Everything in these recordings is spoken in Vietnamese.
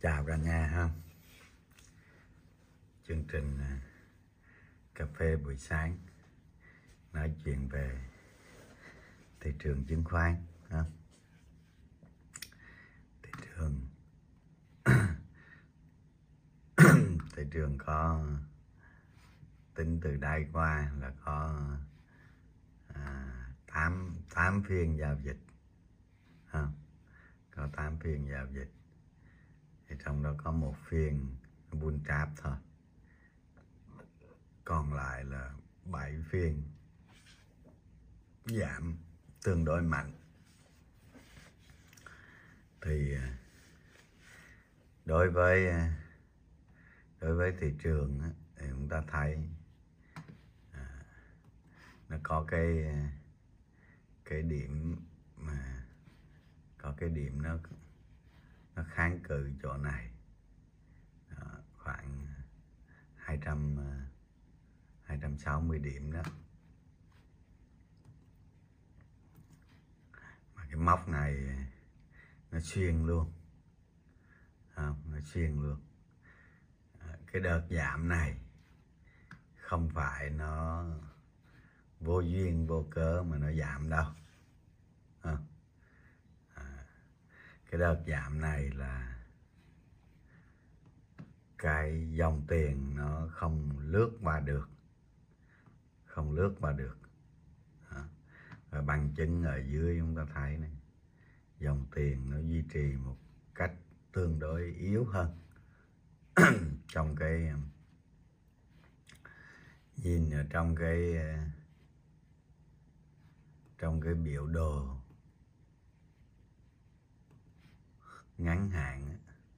Chào cả nhà ha. Chương trình cà phê buổi sáng nói chuyện về thị trường chứng khoán ha. Thị trường có tính từ đây qua là có 8 phiên giao dịch ha. Có 8 phiên giao dịch, thì trong đó có một phiên bull trap thôi, còn lại là 7 phiên giảm tương đối mạnh. Thì đối với thị trường thì chúng ta thấy nó có cái điểm mà có cái điểm nó kháng cự chỗ này. Đó, khoảng 260 điểm đó. Mà cái mốc này nó xuyên luôn, nó xuyên luôn. Cái đợt giảm này không phải nó vô duyên vô cớ mà nó giảm đâu. Cái đợt giảm này là cái dòng tiền nó không lướt qua được, Và bằng chứng ở dưới chúng ta thấy này, dòng tiền nó duy trì một cách tương đối yếu hơn. Trong cái nhìn ở trong cái biểu đồ ngắn hạn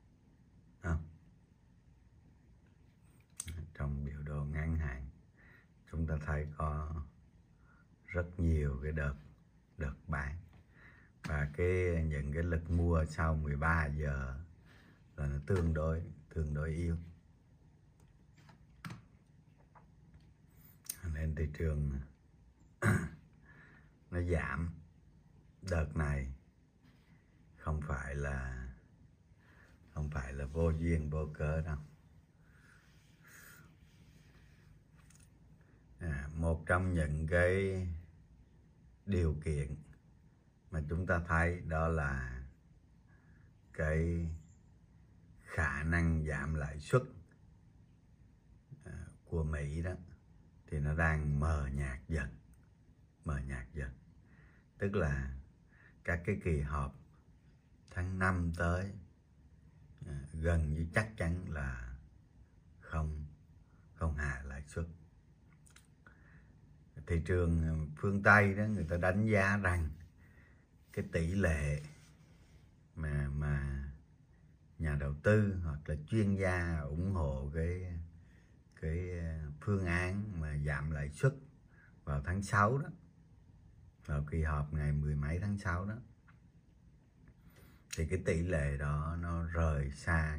trong biểu đồ ngắn hạn chúng ta thấy có rất nhiều cái đợt bán, và những cái lực mua sau 13 giờ là nó tương đối yếu, nên thị trường nó giảm đợt này không phải là vô duyên vô cớ đâu. Một trong những cái điều kiện mà chúng ta thấy đó là cái khả năng giảm lãi suất của Mỹ đó, thì nó đang mờ nhạt dần. Tức là các cái kỳ họp tháng 5 tới gần như chắc chắn là không hạ lãi suất. Thị trường phương Tây đó, người ta đánh giá rằng cái tỷ lệ mà nhà đầu tư hoặc là chuyên gia ủng hộ cái phương án mà giảm lãi suất vào tháng 6 đó, vào kỳ họp ngày 10 mấy tháng 6 đó, thì cái tỷ lệ đó nó rời xa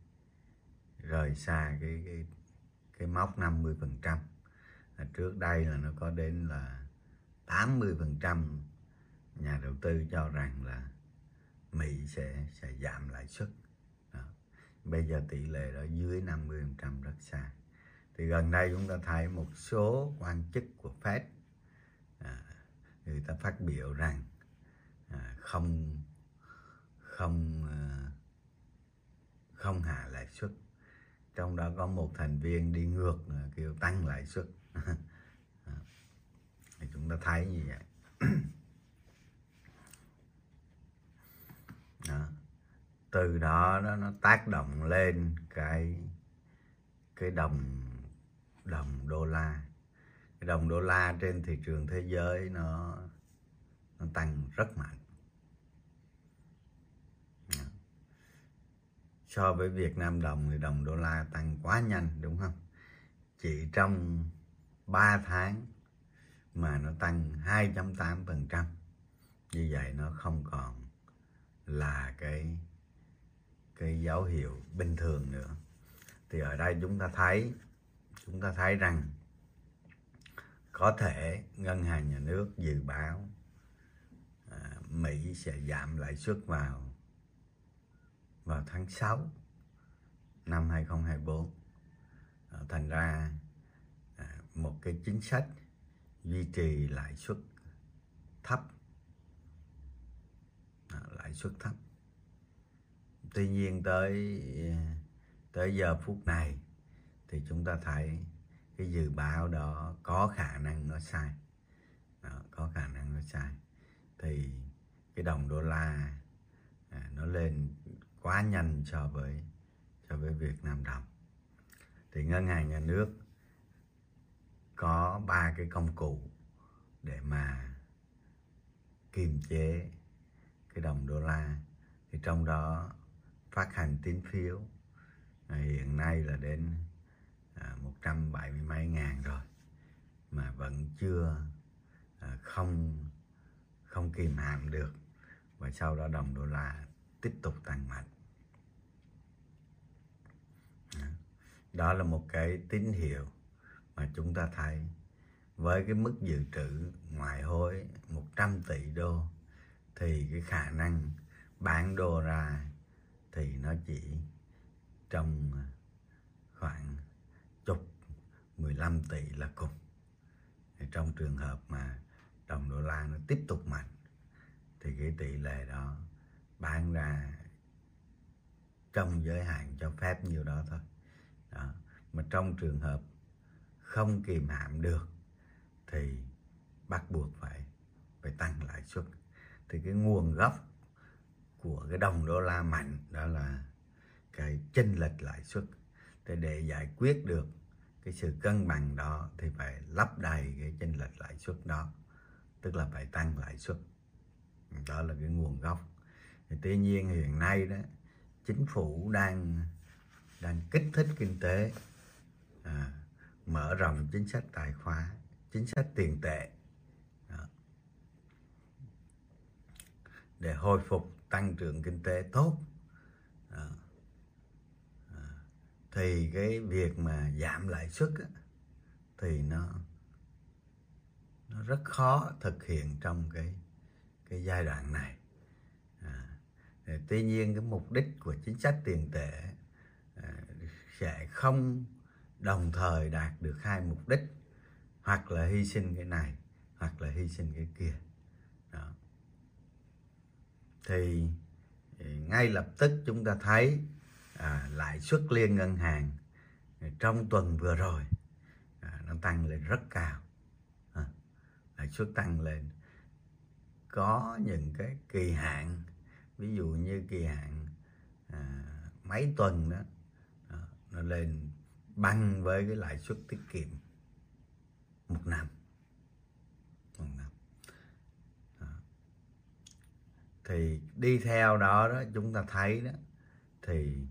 cái mốc 50%. Trước đây là nó có đến là 80% nhà đầu tư cho rằng là Mỹ sẽ giảm lãi suất. Bây giờ tỷ lệ đó dưới 50%, rất xa. Thì gần đây chúng ta thấy một số quan chức của Fed người ta phát biểu rằng không hạ lãi suất. Trong đó có một thành viên đi ngược kêu tăng lãi suất. Thì chúng ta thấy như vậy. Đó. Từ đó nó tác động lên cái đồng đô la. Cái đồng đô la trên thị trường thế giới nó tăng rất mạnh. Đó. So với Việt Nam đồng thì đồng đô la tăng quá nhanh, đúng không? Chỉ trong 3 tháng mà nó tăng 2.8%. Như vậy nó không còn là cái dấu hiệu bình thường nữa. Thì ở đây chúng ta thấy rằng có thể ngân hàng nhà nước dự báo Mỹ sẽ giảm lãi suất vào tháng 6 năm 2024. Thành ra một cái chính sách duy trì lãi suất thấp, Tuy nhiên tới giờ phút này thì chúng ta thấy cái dự báo đó có khả năng nó sai. Thì cái đồng đô la nó lên quá nhanh so với Việt Nam đồng. Thì ngân hàng nhà nước có 3 cái công cụ để mà kiềm chế cái đồng đô la. Thì trong đó phát hành tín phiếu hiện nay là đến 170 mấy ngàn rồi mà vẫn chưa không kìm hãm được, và sau đó đồng đô la tiếp tục tăng mạnh. Đó là một cái tín hiệu mà chúng ta thấy với cái mức dự trữ ngoại hối 100 tỷ đô thì cái khả năng bán đô ra thì nó chỉ trong khoảng 15 tỷ là cùng. Trong trường hợp mà đồng đô la nó tiếp tục mạnh thì cái tỷ lệ đó bán ra trong giới hạn cho phép nhiêu đó thôi. Đó. Mà trong trường hợp không kìm hãm được thì bắt buộc phải tăng lãi suất. Thì cái nguồn gốc của cái đồng đô la mạnh đó là cái chênh lệch lãi suất. Thì để giải quyết được cái sự cân bằng đó thì phải lấp đầy cái chênh lệch lãi suất đó, tức là phải tăng lãi suất. Đó là cái nguồn gốc. Thì tuy nhiên hiện nay đó chính phủ đang kích thích kinh tế, mở rộng chính sách tài khóa, chính sách tiền tệ đó, để hồi phục tăng trưởng kinh tế tốt. Đó. Thì cái việc mà giảm lãi suất thì nó rất khó thực hiện trong cái giai đoạn này. Tuy nhiên cái mục đích của chính sách tiền tệ sẽ không đồng thời đạt được hai mục đích, hoặc là hy sinh cái này hoặc là hy sinh cái kia. Đó. Thì ngay lập tức chúng ta thấy lãi suất liên ngân hàng trong tuần vừa rồi nó tăng lên rất cao. Lãi suất tăng lên có những cái kỳ hạn, ví dụ như kỳ hạn mấy tuần đó, nó lên bằng với cái lãi suất tiết kiệm một năm. Thì đi theo đó chúng ta thấy đó, thì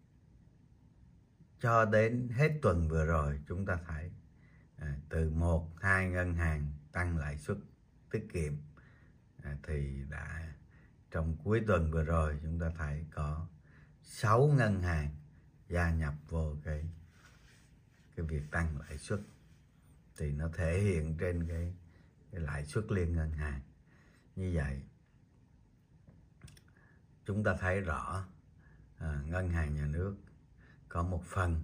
cho đến hết tuần vừa rồi chúng ta thấy từ 1-2 ngân hàng tăng lãi suất tiết kiệm, thì đã trong cuối tuần vừa rồi chúng ta thấy có 6 ngân hàng gia nhập vô cái việc tăng lãi suất. Thì nó thể hiện trên cái lãi suất liên ngân hàng. Như vậy chúng ta thấy rõ ngân hàng nhà nước có một phần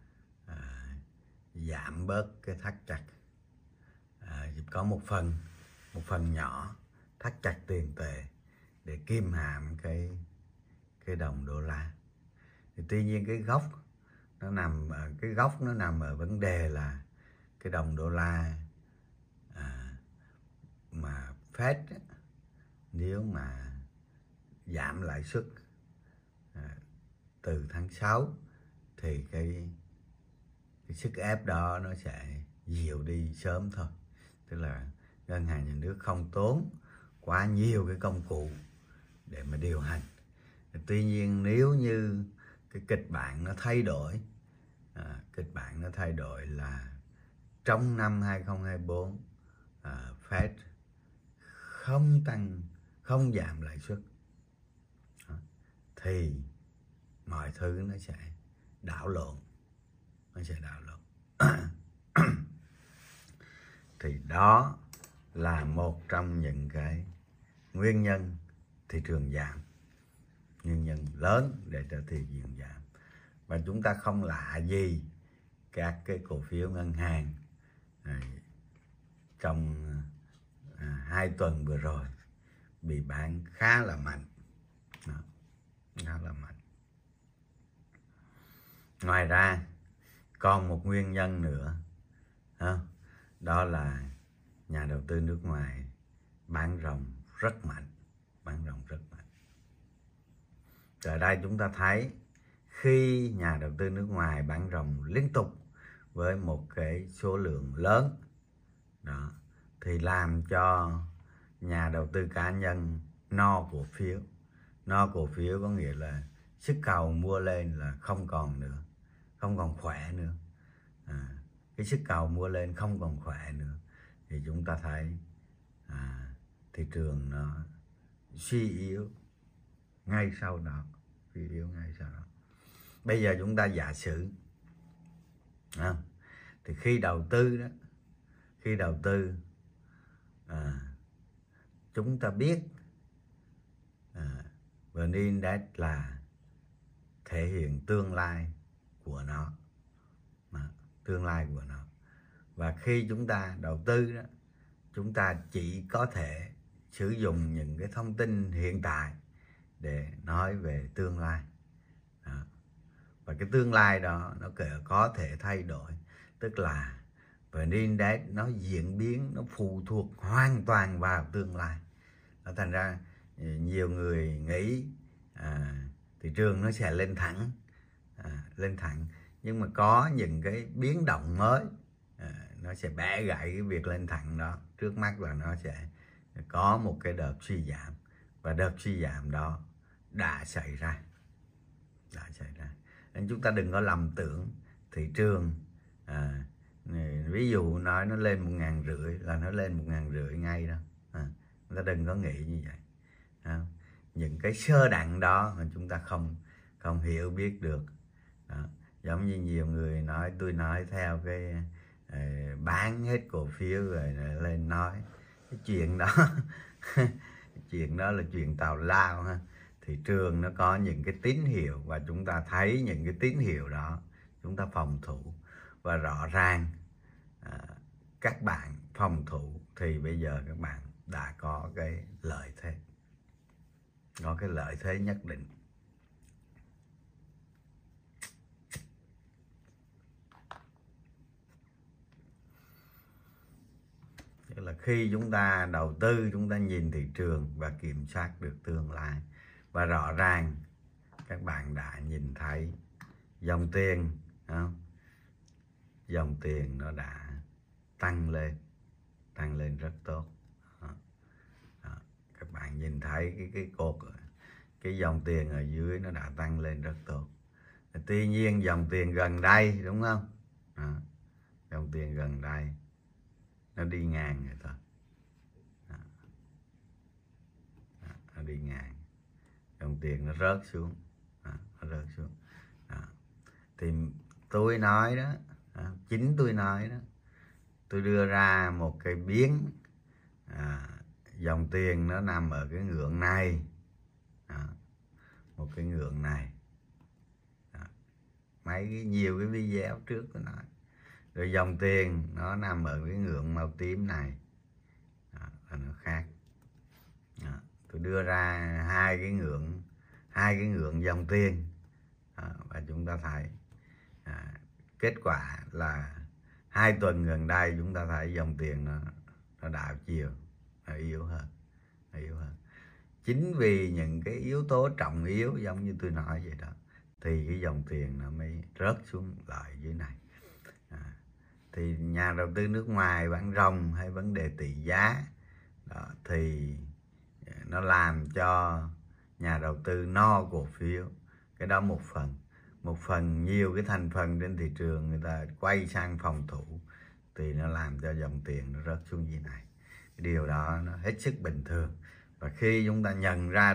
giảm bớt cái thắt chặt, có một phần nhỏ thắt chặt tiền tệ để kìm hãm cái đồng đô la. Thì tuy nhiên cái gốc nó nằm ở vấn đề là cái đồng đô la mà Fed nếu mà giảm lãi suất từ tháng 6 thì cái sức ép đó nó sẽ dịu đi sớm thôi. Tức là ngân hàng nhà nước không tốn quá nhiều cái công cụ để mà điều hành. Tuy nhiên nếu như cái kịch bản nó thay đổi, là trong năm 2024 Fed không giảm lãi suất, thì mọi thứ nó sẽ đảo lộn. Thì đó là một trong những cái nguyên nhân thị trường giảm, nguyên nhân lớn để cho thị trường giảm. và chúng ta không lạ gì các cái cổ phiếu ngân hàng trong 2 tuần vừa rồi bị bán khá là mạnh. Đó, khá là mạnh. Ngoài ra còn một nguyên nhân nữa, đó là nhà đầu tư nước ngoài bán ròng rất mạnh, bán ròng rất mạnh. Ở đây chúng ta thấy khi nhà đầu tư nước ngoài bán ròng liên tục với một cái số lượng lớn đó, thì làm cho nhà đầu tư cá nhân no cổ phiếu. No cổ phiếu có nghĩa là sức cầu mua lên là không còn nữa, không còn khỏe nữa. Cái sức cầu mua lên không còn khỏe nữa thì chúng ta thấy thị trường nó suy yếu ngay sau đó, suy yếu ngay sau đó. Bây giờ chúng ta giả sử thì khi đầu tư đó, khi đầu tư chúng ta biết VN Index là thể hiện tương lai của nó, tương lai của nó. Và khi chúng ta đầu tư đó, chúng ta chỉ có thể sử dụng những cái thông tin hiện tại để nói về tương lai đó. Và cái tương lai đó nó có thể thay đổi, tức là VN Index nó diễn biến, nó phụ thuộc hoàn toàn vào tương lai. Nó thành ra nhiều người nghĩ thị trường nó sẽ lên thẳng, lên thẳng, nhưng mà có những cái biến động mới nó sẽ bẻ gãy cái việc lên thẳng đó. Trước mắt là nó sẽ có một cái đợt suy giảm, và đợt suy giảm đó đã xảy ra, nên chúng ta đừng có lầm tưởng thị trường ví dụ nói nó lên 1.500 là nó lên 1.500 ngay đâu. Chúng ta đừng có nghĩ như vậy. Những cái sơ đẳng đó mà chúng ta không hiểu biết được đó. Giống như nhiều người nói, tôi nói theo cái bán hết cổ phiếu rồi lên nói cái chuyện đó chuyện đó là chuyện tào lao ha. Thị trường nó có những cái tín hiệu và chúng ta thấy những cái tín hiệu đó chúng ta phòng thủ, và rõ ràng các bạn phòng thủ thì bây giờ các bạn đã có cái lợi thế, có cái lợi thế nhất định. Tức là khi chúng ta đầu tư, chúng ta nhìn thị trường và kiểm soát được tương lai. Và rõ ràng các bạn đã nhìn thấy dòng tiền, dòng tiền nó đã tăng lên rất tốt. Các bạn nhìn thấy cái dòng tiền ở dưới nó đã tăng lên rất tốt. Tuy nhiên dòng tiền gần đây, đúng không? Dòng tiền gần đây nó đi ngang rồi thôi. Nó đi ngang, dòng tiền nó rớt xuống, nó rớt xuống. Thì tôi nói đó, chính tôi nói đó, tôi đưa ra một cái biến dòng tiền nó nằm ở cái ngưỡng này, một cái ngưỡng này. Nhiều cái video trước tôi nói rồi, dòng tiền nó nằm ở cái ngưỡng màu tím này là nó khác. Tôi đưa ra hai cái ngưỡng dòng tiền và chúng ta thấy kết quả là 2 tuần gần đây chúng ta thấy dòng tiền nó đảo chiều, nó yếu hơn. Chính vì những cái yếu tố trọng yếu giống như tôi nói vậy đó, thì cái dòng tiền nó mới rớt xuống lại dưới này. Thì nhà đầu tư nước ngoài bán ròng hay vấn đề tỷ giá đó, thì nó làm cho nhà đầu tư no cổ phiếu. Cái đó một phần nhiều cái thành phần trên thị trường người ta quay sang phòng thủ, thì nó làm cho dòng tiền nó rớt xuống như này. Cái điều đó nó hết sức bình thường. Và khi chúng ta nhận ra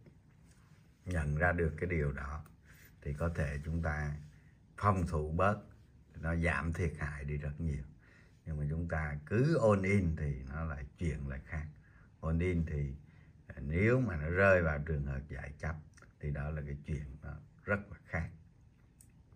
được cái điều đó thì có thể chúng ta phòng thủ bớt, nó giảm thiệt hại đi rất nhiều. Nhưng mà chúng ta cứ all in thì nó lại chuyện lại khác. All in thì nếu mà nó rơi vào trường hợp giải chấp thì đó là cái chuyện nó rất là khác.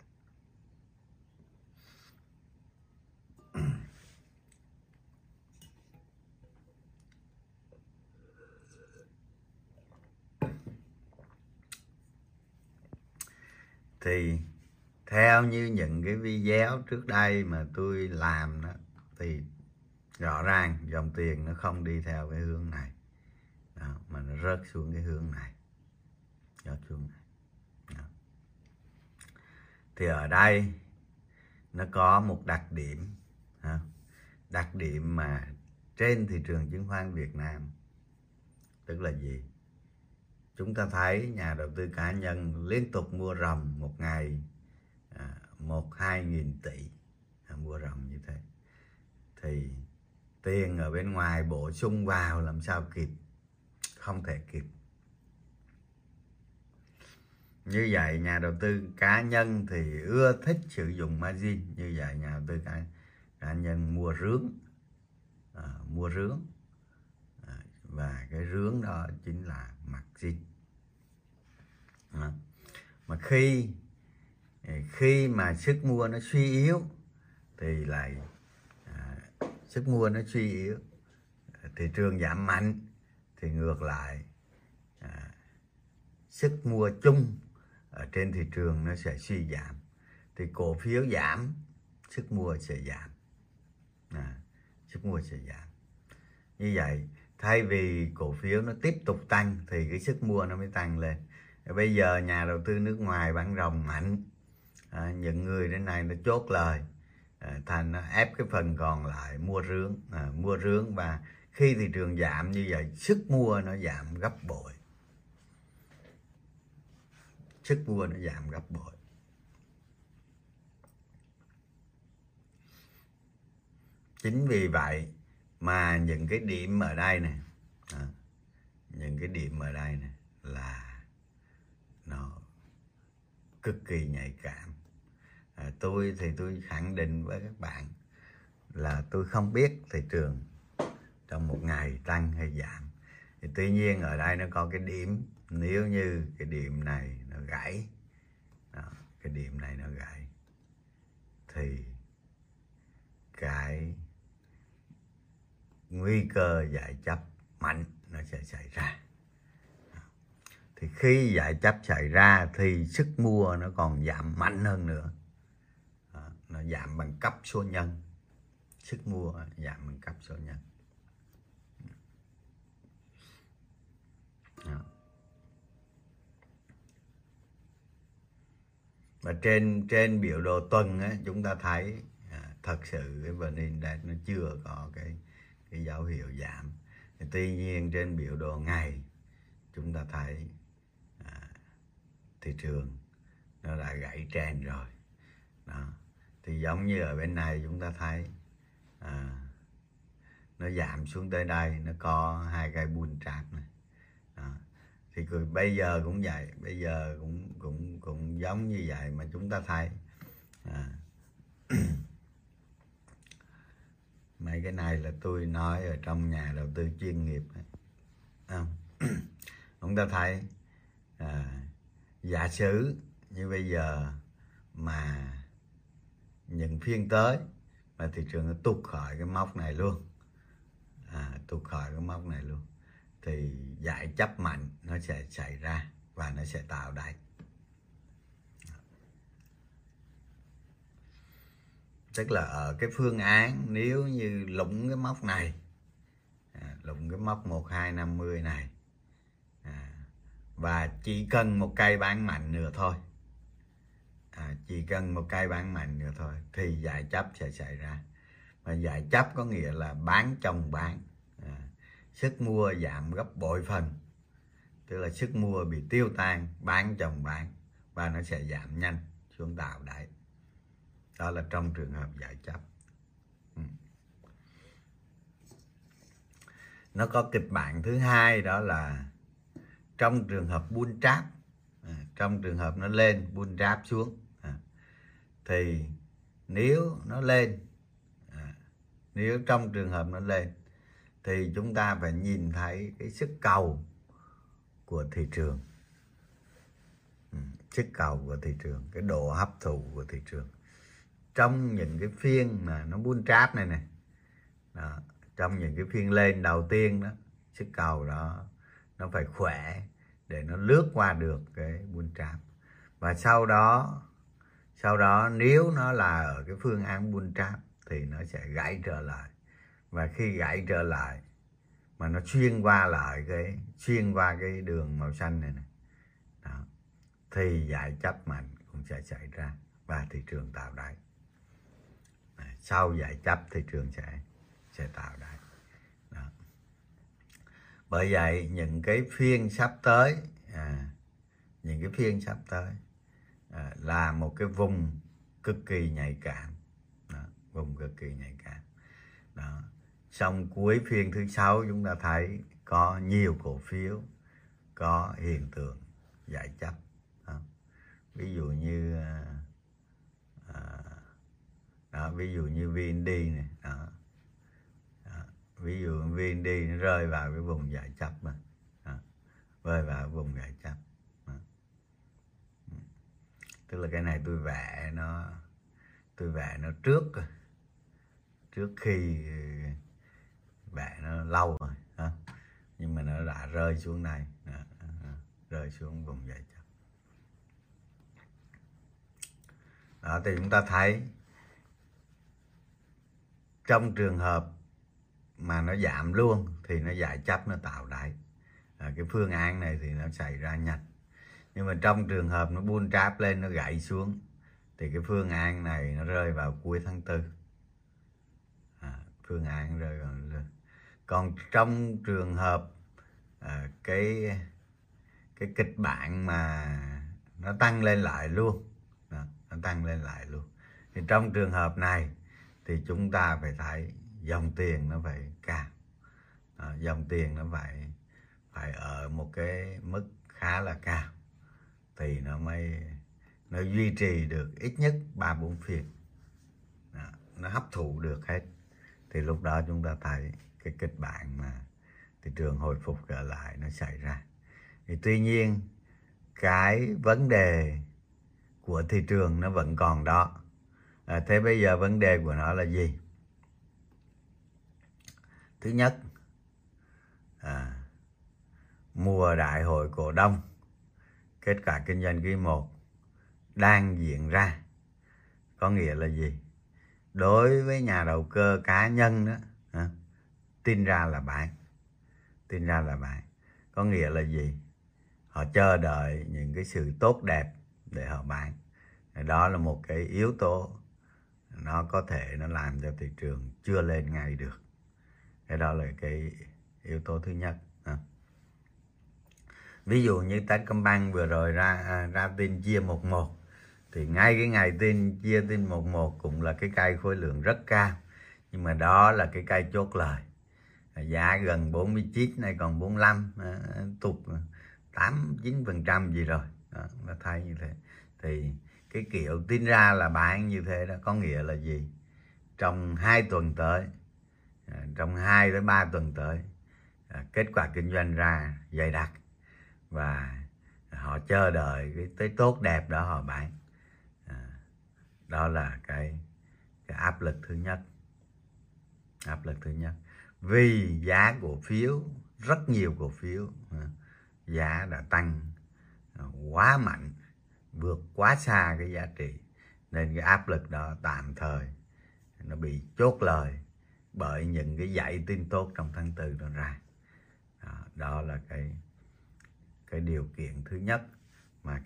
Thì theo như những cái video trước đây mà tôi làm đó, thì rõ ràng dòng tiền nó không đi theo cái hướng này đó, mà nó rớt xuống cái hướng này, rớt xuống này đó. Thì ở đây nó có một đặc điểm đó. Đặc điểm mà trên thị trường chứng khoán Việt Nam, tức là gì? Chúng ta thấy nhà đầu tư cá nhân liên tục mua ròng một ngày 1-2 nghìn tỷ mua ròng như thế, thì tiền ở bên ngoài bổ sung vào làm sao kịp? Không thể kịp. Như vậy nhà đầu tư cá nhân thì ưa thích sử dụng margin. Như vậy nhà đầu tư cá nhân mua rướn, và cái rướn đó chính là margin. Mà khi mà sức mua nó suy yếu thì lại sức mua nó suy yếu, thị trường giảm mạnh thì ngược lại sức mua chung ở trên thị trường nó sẽ suy giảm, thì cổ phiếu giảm, sức mua sẽ giảm, sức mua sẽ giảm. Như vậy thay vì cổ phiếu nó tiếp tục tăng thì cái sức mua nó mới tăng lên. Bây giờ nhà đầu tư nước ngoài bán ròng mạnh, những người đến này nó chốt lời, thành nó ép cái phần còn lại mua rướn, và khi thị trường giảm như vậy sức mua nó giảm gấp bội, sức mua nó giảm gấp bội. Chính vì vậy mà những cái điểm ở đây này, những cái điểm ở đây này là nó cực kỳ nhạy cảm. Tôi khẳng định với các bạn là tôi không biết thị trường trong một ngày tăng hay giảm. Thì tuy nhiên ở đây nó có cái điểm, nếu như cái điểm này nó gãy, cái điểm này nó gãy, thì cái nguy cơ giải chấp mạnh nó sẽ xảy ra. Thì khi giải chấp xảy ra thì sức mua nó còn giảm mạnh hơn nữa. Nó giảm bằng cấp số nhân. Sức mua giảm bằng cấp số nhân. Và trên biểu đồ tuần á, chúng ta thấy thật sự cái VN Index nó chưa có cái dấu hiệu giảm. Tuy nhiên trên biểu đồ ngày chúng ta thấy thị trường nó đã gãy trend rồi đó. Thì giống như ở bên này chúng ta thấy nó giảm xuống tới đây, nó có hai cây bull trap này đó. Thì bây giờ cũng vậy, bây giờ cũng giống như vậy mà chúng ta thấy mấy cái này là tôi nói ở trong nhà đầu tư chuyên nghiệp chúng ta thấy giả sử như bây giờ mà những phiên tới mà thị trường nó tụt khỏi cái mốc này luôn, tụt khỏi cái mốc này luôn, thì giải chấp mạnh nó sẽ xảy ra và nó sẽ tạo đáy. Tức là ở cái phương án nếu như lũng cái mốc này, lũng cái mốc 1250 này, và chỉ cần một cây bán mạnh nữa thôi, chỉ cần một cây bán mạnh nữa thôi thì giải chấp sẽ xảy ra. Và giải chấp có nghĩa là bán chồng bán, sức mua giảm gấp bội phần, tức là sức mua bị tiêu tan, bán chồng bán, và nó sẽ giảm nhanh xuống tạo đáy. Đó là trong trường hợp giải chấp. Nó có kịch bản thứ hai, đó là trong trường hợp bull trap, trong trường hợp nó lên bull trap xuống, thì nếu nó lên, nếu trong trường hợp nó lên thì chúng ta phải nhìn thấy cái sức cầu của thị trường, sức cầu của thị trường, cái độ hấp thụ của thị trường trong những cái phiên mà nó bull trap này này đó, trong những cái phiên lên đầu tiên đó, sức cầu đó nó phải khỏe để nó lướt qua được cái bull trap. Và sau đó nếu nó là ở cái phương án bull trap thì nó sẽ gãy trở lại. Và khi gãy trở lại mà nó xuyên qua cái đường màu xanh này, đó, thì giải chấp mạnh cũng sẽ xảy ra và thị trường tạo đáy. Sau giải chấp thị trường sẽ tạo đáy. Đó. Bởi vậy những cái phiên sắp tới là một cái vùng cực kỳ nhạy cảm. Đó, vùng cực kỳ nhạy cảm. Đó. Xong cuối phiên thứ 6 chúng ta thấy có nhiều cổ phiếu có hiện tượng giải chấp. Đó. Ví dụ như ví dụ như VND này, đó. Ví dụ VND nó rơi vào cái vùng giải chấp mà, rơi vào vùng giải chấp. Đó. Tức là cái này tôi vẽ nó trước khi vẽ nó lâu rồi, đó. Nhưng mà nó đã rơi xuống này, rơi xuống vùng giải chấp. Đó, thì chúng ta thấy trong trường hợp mà nó giảm luôn thì nó giải chấp, nó tạo đáy. Cái phương án này thì nó xảy ra nhanh. Nhưng mà trong trường hợp nó bull trap lên, nó gãy xuống thì cái phương án này nó rơi vào cuối tháng 4. Phương án rơi vào. Còn trong trường hợp cái kịch bản mà nó tăng lên lại luôn, nó tăng lên lại luôn, thì trong trường hợp này thì chúng ta phải thấy dòng tiền nó phải cao. Dòng tiền nó phải ở một cái mức khá là cao thì nó duy trì được ít nhất 3-4 phiên. Nó hấp thụ được hết, thì lúc đó chúng ta thấy cái kịch bản mà thị trường hồi phục trở lại nó xảy ra. Thì tuy nhiên cái vấn đề của thị trường nó vẫn còn đó. Thế bây giờ vấn đề của nó là gì? Thứ nhất, mùa đại hội cổ đông, kết quả kinh doanh quý 1 đang diễn ra. Có nghĩa là gì? Đối với nhà đầu cơ cá nhân đó, tin ra là bán. Có nghĩa là gì? Họ chờ đợi những cái sự tốt đẹp để họ bán. Đó là một cái yếu tố nó có thể nó làm cho thị trường chưa lên ngay được. Cái đó là cái yếu tố thứ nhất. Ví dụ như Techcombank vừa rồi ra tin chia 1-1, thì ngay cái ngày chia tin 1-1 cũng là cái cây khối lượng rất cao, nhưng mà đó là cái cây chốt lời. Giá gần 49 này còn 45, tụt 8-9% gì rồi. Đó, nó thấy như thế. Thì cái kiểu tin ra là bán như thế đó có nghĩa là gì? Trong 2 tuần tới, trong 2-3 tuần tới, kết quả kinh doanh ra dày đặc và họ chờ đợi cái tới tốt đẹp đó họ bán. Đó là cái áp lực thứ nhất. Vì giá cổ phiếu, rất nhiều cổ phiếu giá đã tăng quá mạnh, vượt quá xa cái giá trị, nên cái áp lực đó tạm thời nó bị chốt lời bởi những cái dãy tin tốt trong tháng 4 đó ra. Đó là cái điều kiện thứ nhất mà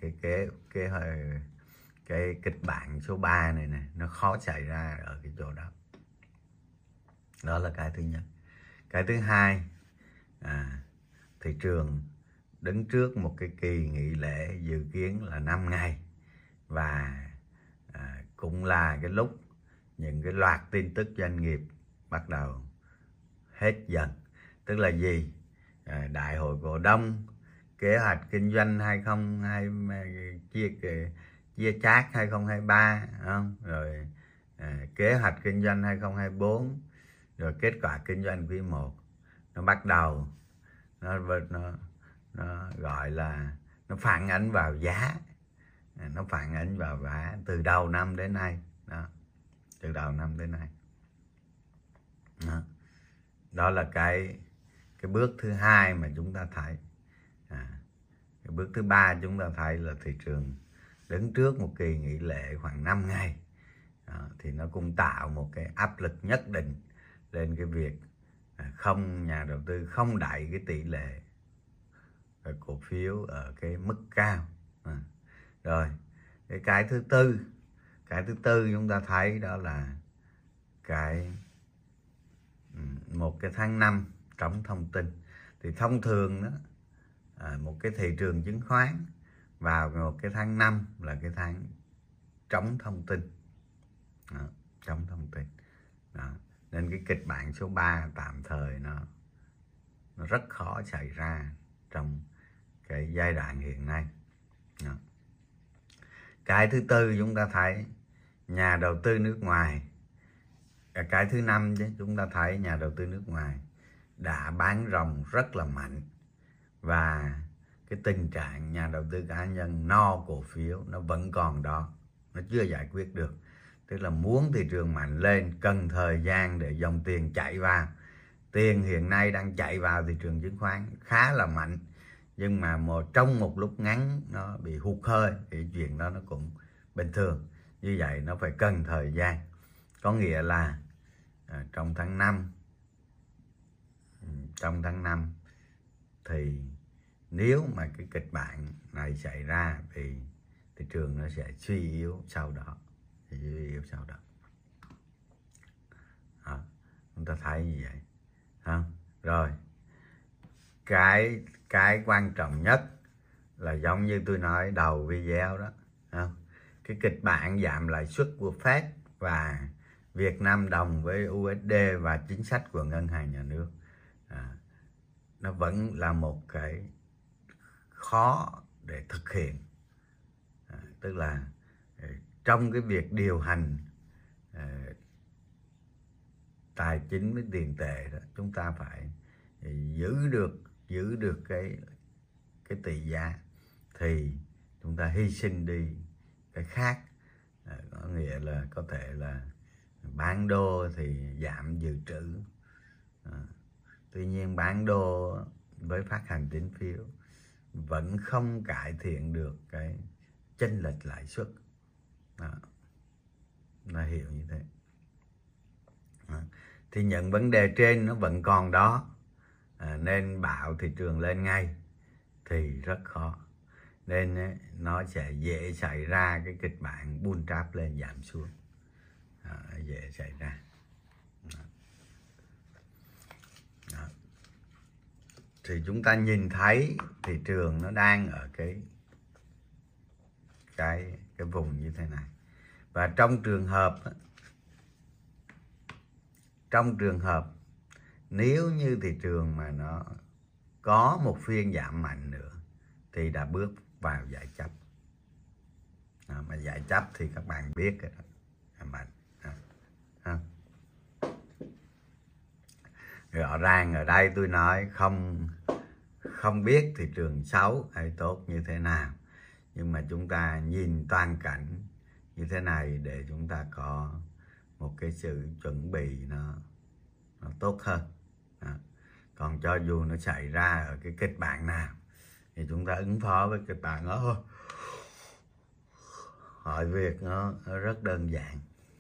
cái kịch bản số 3 này nó khó xảy ra ở cái chỗ đó. Đó là cái thứ nhất. Cái thứ hai, thị trường đứng trước một cái kỳ nghỉ lễ dự kiến là 5 ngày, và cũng là cái lúc những cái loạt tin tức doanh nghiệp bắt đầu hết dần. Tức là gì? Đại hội cổ đông, kế hoạch kinh doanh 2020, chia chart 2023, không? Rồi kế hoạch kinh doanh 2024, rồi kết quả kinh doanh quý 1 nó bắt đầu nó gọi là nó phản ánh vào giá, từ đầu năm đến nay đó, đó là cái bước thứ hai mà chúng ta thấy. Cái bước thứ ba chúng ta thấy là thị trường đứng trước một kỳ nghỉ lễ khoảng 5 ngày. Đó, thì nó cũng tạo một cái áp lực nhất định lên cái việc nhà đầu tư không đẩy cái tỷ lệ cổ phiếu ở cái mức cao. Rồi cái thứ tư chúng ta thấy đó là một cái tháng 5 trống thông tin. Thì thông thường đó, một cái thị trường chứng khoán vào một cái tháng 5 là cái tháng trống thông tin. Đó, trống thông tin. Đó. Nên cái kịch bản số 3 tạm thời nó rất khó xảy ra trong cái giai đoạn hiện nay. Đó. Cái thứ tư chúng ta thấy nhà đầu tư nước ngoài, cái thứ năm chứ, chúng ta thấy nhà đầu tư nước ngoài đã bán ròng rất là mạnh, và cái tình trạng nhà đầu tư cá nhân no cổ phiếu nó vẫn còn đó, nó chưa giải quyết được. Tức là muốn thị trường mạnh lên cần thời gian để dòng tiền chạy vào. Tiền hiện nay đang chạy vào thị trường chứng khoán khá là mạnh, nhưng mà trong một lúc ngắn nó bị hụt hơi, thì chuyện đó nó cũng bình thường. Như vậy nó phải cần thời gian. Có nghĩa là trong tháng 5 thì nếu mà cái kịch bản này xảy ra thì thị trường nó sẽ suy yếu sau đó. Đó, chúng ta thấy như vậy. Rồi cái quan trọng nhất là giống như tôi nói đầu video đó, cái kịch bản giảm lãi suất của Fed và Việt Nam đồng với USD và chính sách của ngân hàng nhà nước, nó vẫn là một cái khó để thực hiện. Tức là trong cái việc điều hành tài chính với tiền tệ đó, chúng ta phải giữ được cái tỷ giá, thì chúng ta hy sinh đi cái khác. Có nghĩa là có thể là bán đô thì giảm dự trữ. Tuy nhiên bán đô với phát hành tín phiếu vẫn không cải thiện được cái chênh lệch lãi suất. Nó hiểu như thế. Thì những vấn đề trên nó vẫn còn đó, nên bảo thị trường lên ngay thì rất khó. Nên nó sẽ dễ xảy ra cái kịch bản bull trap lên giảm xuống, dễ xảy ra. Đó. Thì chúng ta nhìn thấy thị trường nó đang ở cái vùng như thế này. Và trong trường hợp nếu như thị trường mà nó có một phiên giảm mạnh nữa thì đã bước vào giải chấp. Mà giải chấp thì các bạn biết rồi đó, mạnh. Rõ ràng ở đây tôi nói không biết thị trường xấu hay tốt như thế nào, nhưng mà chúng ta nhìn toàn cảnh như thế này để chúng ta có một cái sự chuẩn bị nó tốt hơn. Còn cho dù nó xảy ra ở cái kịch bản nào thì chúng ta ứng phó với kịch bản đó thôi. Mọi việc nó rất đơn giản.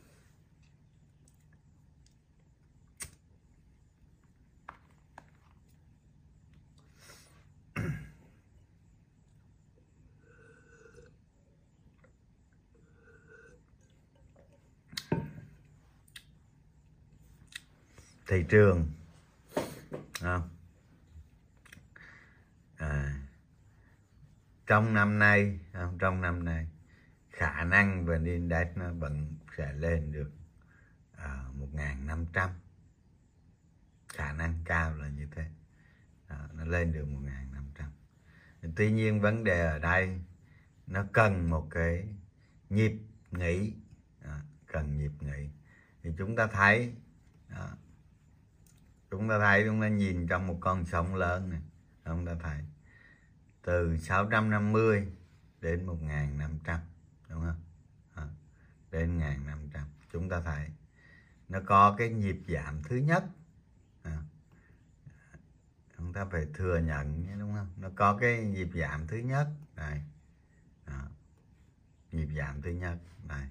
Thị trường trong năm nay khả năng VN Index nó vẫn sẽ lên được 1.500. Khả năng cao là như thế. Nó lên được 1.500. Tuy nhiên vấn đề ở đây nó cần một cái nhịp nghỉ, thì chúng ta thấy chúng ta nhìn trong một con sóng lớn này, chúng ta thấy từ 650 đến 1.500, đúng không? Đến 1.500 chúng ta thấy nó có cái nhịp giảm thứ nhất. Chúng ta phải thừa nhận, đúng không? Nó có cái nhịp giảm thứ nhất này. nhịp giảm thứ nhất này.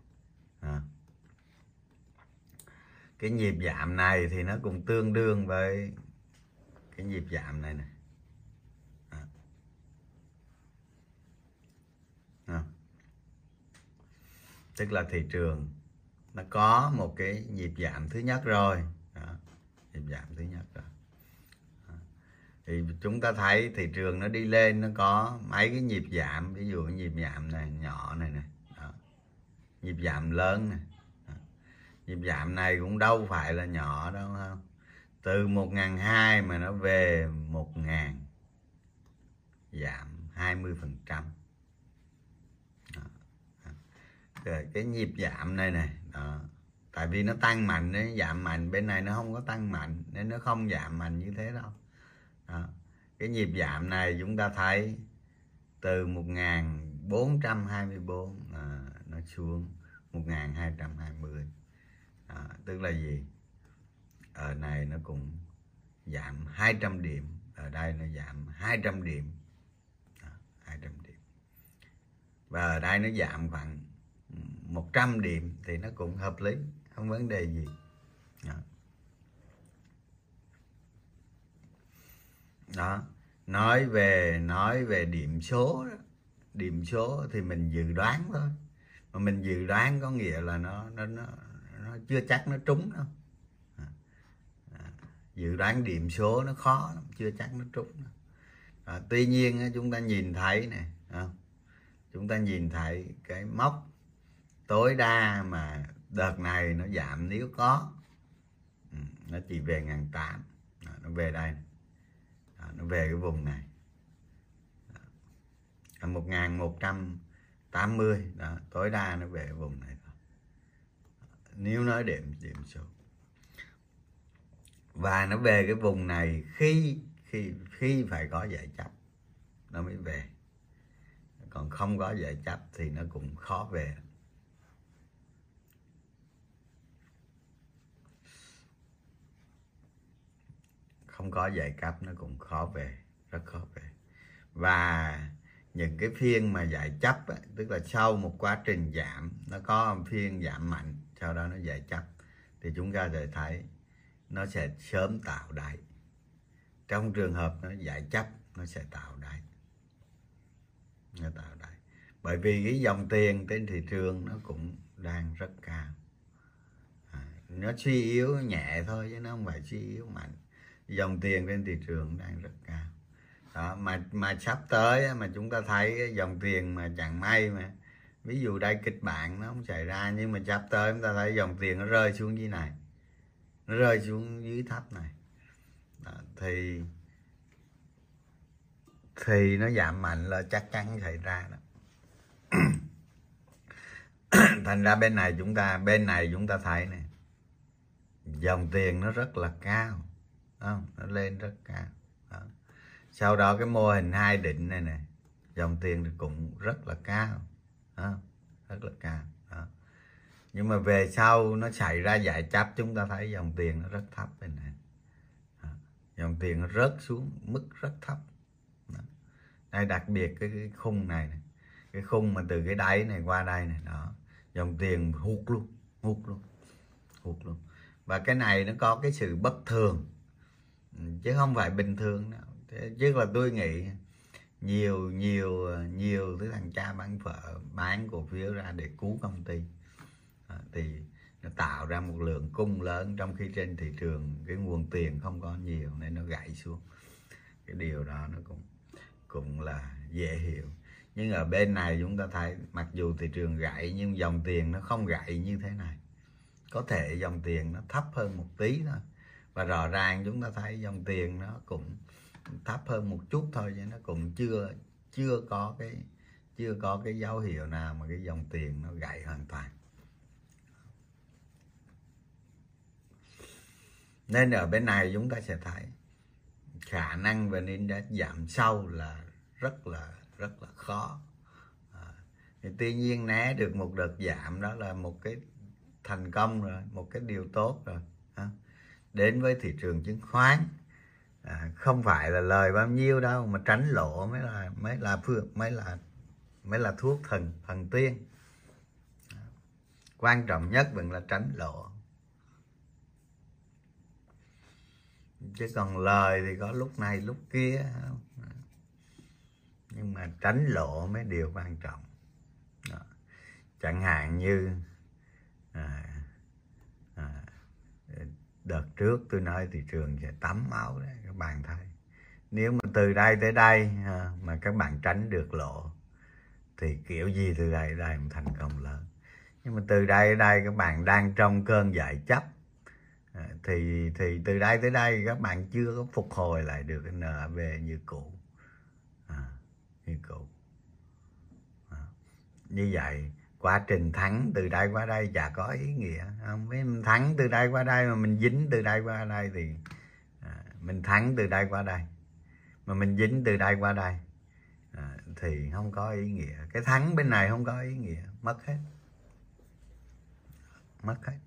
Cái nhịp giảm này thì nó cũng tương đương với cái nhịp giảm này này. Tức là thị trường nó có một cái nhịp giảm thứ nhất rồi. Nhịp giảm thứ nhất rồi. Thì chúng ta thấy thị trường nó đi lên, nó có mấy cái nhịp giảm. Ví dụ nhịp giảm này nhỏ này nè, nhịp giảm lớn này. Nhịp giảm này cũng đâu phải là nhỏ đâu không. Từ 1.200 mà nó về 1.000, giảm 20%. Cái nhịp giảm này này đó. Tại vì nó tăng mạnh, nó giảm mạnh, bên này nó không có tăng mạnh nên nó không giảm mạnh như thế đâu đó. Cái nhịp giảm này chúng ta thấy từ 1.424 nó xuống 1.220. Tức là gì? Ở này nó cũng giảm 200 điểm, ở đây nó giảm 200 điểm. 200 điểm. Và ở đây nó giảm khoảng 100 điểm thì nó cũng hợp lý, không vấn đề gì. Đó. Nói về điểm số đó. Điểm số thì mình dự đoán thôi. Mà mình dự đoán có nghĩa là nó chưa chắc nó trúng đâu. Dự đoán điểm số nó khó lắm, chưa chắc nó trúng đâu. Tuy nhiên chúng ta nhìn thấy nè, chúng ta nhìn thấy cái mốc tối đa mà đợt này nó giảm, nếu có nó chỉ về 1.800. Nó về đây, nó về cái vùng này 1.180 đó, tối đa nó về vùng này thôi, nếu nói điểm số. Và nó về cái vùng này khi phải có giải chấp nó mới về, còn không có giải chấp thì nó cũng khó về. Không có giải cấp nó cũng khó về, rất khó về. Và những cái phiên mà giải chấp ấy, tức là sau một quá trình giảm, nó có một phiên giảm mạnh, sau đó nó giải chấp, thì chúng ta sẽ thấy nó sẽ sớm tạo đáy. Trong trường hợp nó giải chấp, nó sẽ tạo đáy. Nó tạo đáy. Bởi vì cái dòng tiền trên thị trường nó cũng đang rất cao. Nó suy yếu nhẹ thôi chứ nó không phải suy yếu mạnh. Dòng tiền trên thị trường đang rất cao đó, mà sắp tới mà chúng ta thấy cái dòng tiền mà chẳng may mà ví dụ đây kịch bản nó không xảy ra, nhưng mà sắp tới chúng ta thấy dòng tiền nó rơi xuống dưới này, nó rơi xuống dưới thấp này đó, thì nó giảm mạnh là chắc chắn xảy ra đó. Thành ra bên này chúng ta thấy này, dòng tiền nó rất là cao. Nó lên rất cao đó. Sau đó cái mô hình 2 đỉnh này nè, dòng tiền thì cũng rất là cao đó. Rất là cao đó. Nhưng mà về sau nó xảy ra giải chấp, chúng ta thấy dòng tiền nó rất thấp bên này đó. Dòng tiền nó rớt xuống mức rất thấp đó. Đây đặc biệt cái khung này, cái khung mà từ cái đáy này qua đây này đó, dòng tiền hụt luôn. Và cái này nó có cái sự bất thường chứ không phải bình thường đâu. Chứ là tôi nghĩ nhiều thứ thằng cha bán phở bán cổ phiếu ra để cứu công ty thì nó tạo ra một lượng cung lớn, trong khi trên thị trường cái nguồn tiền không có nhiều nên nó gãy xuống. Cái điều đó nó cũng là dễ hiểu. Nhưng ở bên này chúng ta thấy mặc dù thị trường gãy nhưng dòng tiền nó không gãy như thế này. Có thể dòng tiền nó thấp hơn một tí thôi. Và rõ ràng chúng ta thấy dòng tiền nó cũng thấp hơn một chút thôi, chứ nó cũng chưa có cái dấu hiệu nào mà cái dòng tiền nó gãy hoàn toàn. Nên ở bên này chúng ta sẽ thấy khả năng VN Index giảm sâu là rất là khó. Thì tuy nhiên né được một đợt giảm đó là một cái thành công rồi, một cái điều tốt rồi. Đến với thị trường chứng khoán không phải là lời bao nhiêu đâu, mà tránh lỗ mới mới là thuốc thần tiên. Quan trọng nhất vẫn là tránh lộ, chứ còn lời thì có lúc này lúc kia, nhưng mà tránh lộ mới điều quan trọng. Đó. Chẳng hạn như đợt trước tôi nói thị trường sẽ tắm máu đấy, các bạn thấy. Nếu mà từ đây tới đây mà các bạn tránh được lộ thì kiểu gì từ đây tới đây cũng thành công lớn. Nhưng mà từ đây tới đây các bạn đang trong cơn dại chấp, thì từ đây tới đây các bạn chưa có phục hồi lại được cái NAV như cũ. Như cũ. Như vậy quá trình thắng từ đây qua đây chả có ý nghĩa. Không, mình thắng từ đây qua đây mà mình dính từ đây qua đây thì mình thắng từ đây qua đây mà mình dính từ đây qua đây thì không có ý nghĩa. Cái thắng bên này không có ý nghĩa, mất hết. Mất hết.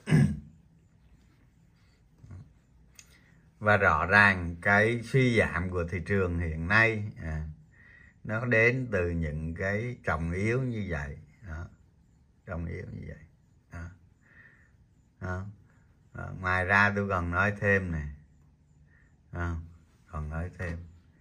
Và rõ ràng cái suy giảm của thị trường hiện nay nó đến từ những cái trọng yếu như vậy. Đó. Trọng yếu như vậy. Đó. Đó. Đó. Ngoài ra tôi còn nói thêm này. Còn nói thêm.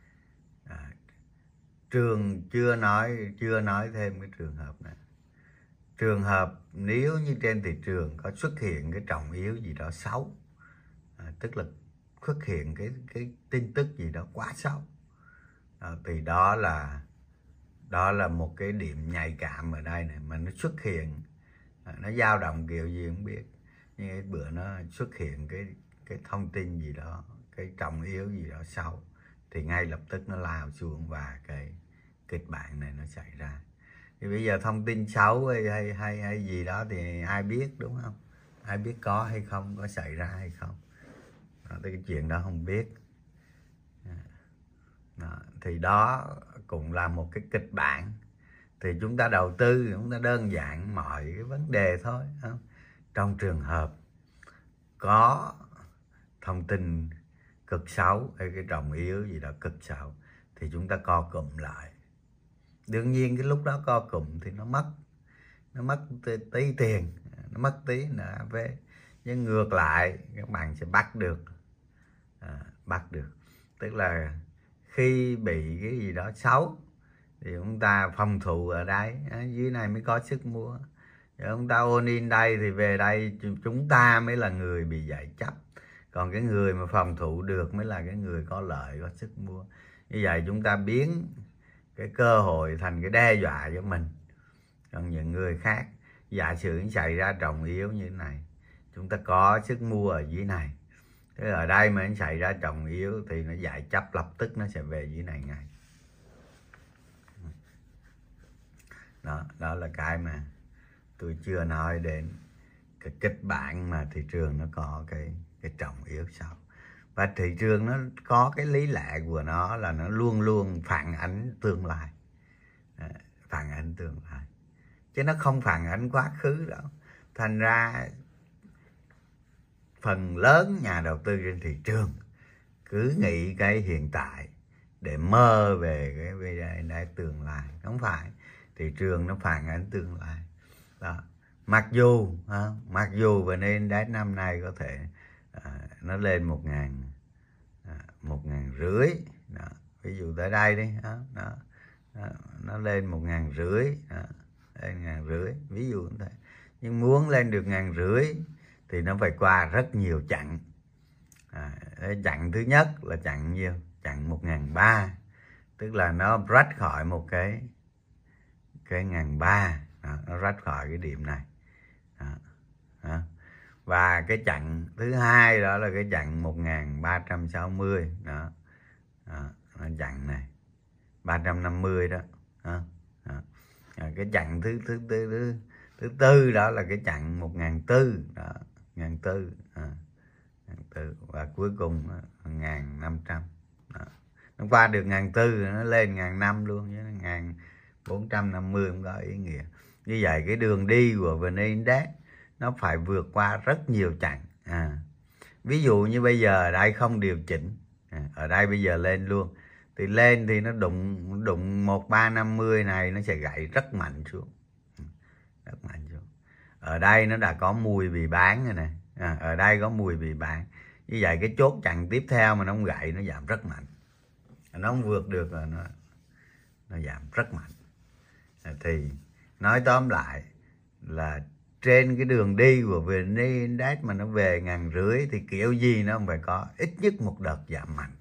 Trường chưa nói thêm cái trường hợp này. Trường hợp nếu như trên thị trường có xuất hiện cái trọng yếu gì đó xấu, tức là xuất hiện cái tin tức gì đó quá xấu, thì đó là một cái điểm nhạy cảm ở đây này, mà nó xuất hiện, nó dao động kiểu gì không biết, nhưng cái bữa nó xuất hiện cái thông tin gì đó, cái trọng yếu gì đó xấu, thì ngay lập tức nó lao xuống và cái kịch bản này nó xảy ra. Thì bây giờ thông tin xấu hay gì đó thì ai biết, đúng không? Ai biết có hay không, có xảy ra hay không. Đó, cái chuyện đó không biết. Đó, thì đó cũng là một cái kịch bản. Thì chúng ta đầu tư, chúng ta đơn giản mọi cái vấn đề thôi, không? Trong trường hợp có thông tin cực xấu hay cái trọng yếu gì đó cực xấu thì chúng ta co cụm lại. Đương nhiên cái lúc đó co cụm thì nó mất tí tiền, nó mất tí NAV, nhưng ngược lại các bạn sẽ bắt được. Tức là khi bị cái gì đó xấu thì chúng ta phòng thủ ở đây, dưới này mới có sức mua. Chúng ta ôn in đây thì về đây chúng ta mới là người bị dạy chấp, còn cái người mà phòng thủ được mới là cái người có lợi, có sức mua. Như vậy chúng ta biến cái cơ hội thành cái đe dọa cho mình. Còn những người khác, giả sử xảy ra trọng yếu như thế này, chúng ta có sức mua ở dưới này, thế ở đây mà nó xảy ra trọng yếu thì nó dạy chấp, lập tức nó sẽ về dưới này ngay. Đó là cái mà tôi chưa nói đến cái kịch bản mà thị trường nó có cái trọng yếu sau. Và thị trường nó có cái lý lẽ của nó là nó luôn luôn phản ánh tương lai. Phản ánh tương lai, chứ nó không phản ánh quá khứ đâu. Thành ra phần lớn nhà đầu tư trên thị trường cứ nghĩ cái hiện tại để mơ về cái tương lai. Không phải, thị trường nó phản ánh tương lai. Đó. Mặc dù và nên đến năm nay có thể nó lên 1.500. Đó. Ví dụ tới đây đi, nó lên 1.500, lên 1.500, ví dụ như thế. Nhưng muốn lên được 1.500 thì nó phải qua rất nhiều chặng. Chặng thứ nhất là chặng nhiêu? Chặng 1.300, tức là nó rách khỏi một cái 1.300, nó rách khỏi cái điểm này. Và cái chặng thứ hai đó là cái chặng 1.360. Đó. Chặng này 350 đó. Cái chặng thứ tư đó là cái chặng 1.400 đó, 1.400. Và cuối cùng 1.500. Nó qua được 1.400 nó lên 1.500 luôn, chứ 1.450 không có ý nghĩa. Như vậy cái đường đi của VN Index nó phải vượt qua rất nhiều chặng. Ví dụ như bây giờ ở đây không điều chỉnh, ở đây bây giờ lên luôn, thì lên thì nó đụng 1350 này nó sẽ gãy rất mạnh xuống, rất mạnh xuống. Ở đây nó đã có mùi bị bán rồi nè, ở đây có mùi bị bán. Như vậy cái chốt chặn tiếp theo mà nó không gãy nó giảm rất mạnh, nó không vượt được là nó giảm rất mạnh. Thì nói tóm lại là trên cái đường đi của VN Index mà nó về 1.500 thì kiểu gì nó cũng phải có ít nhất một đợt giảm mạnh.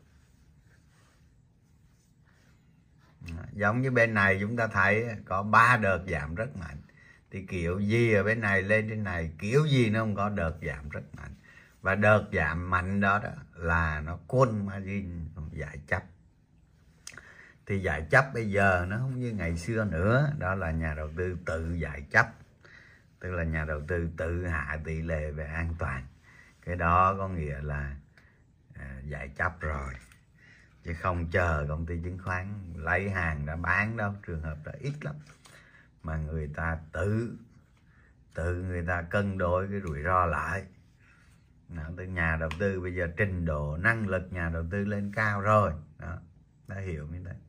Giống như bên này chúng ta thấy có 3 đợt giảm rất mạnh, thì kiểu gì ở bên này lên trên này kiểu gì nó không có đợt giảm rất mạnh. Và đợt giảm mạnh đó là nó call margin giải chấp. Thì giải chấp bây giờ nó không như ngày xưa nữa, đó là nhà đầu tư tự giải chấp, tức là nhà đầu tư tự hạ tỷ lệ về an toàn. Cái đó có nghĩa là giải chấp rồi, chứ không chờ công ty chứng khoán lấy hàng đã bán đâu, trường hợp đó ít lắm. Mà người ta tự người ta cân đối cái rủi ro lại. Từ nhà đầu tư bây giờ trình độ năng lực nhà đầu tư lên cao rồi đó, đã hiểu như thế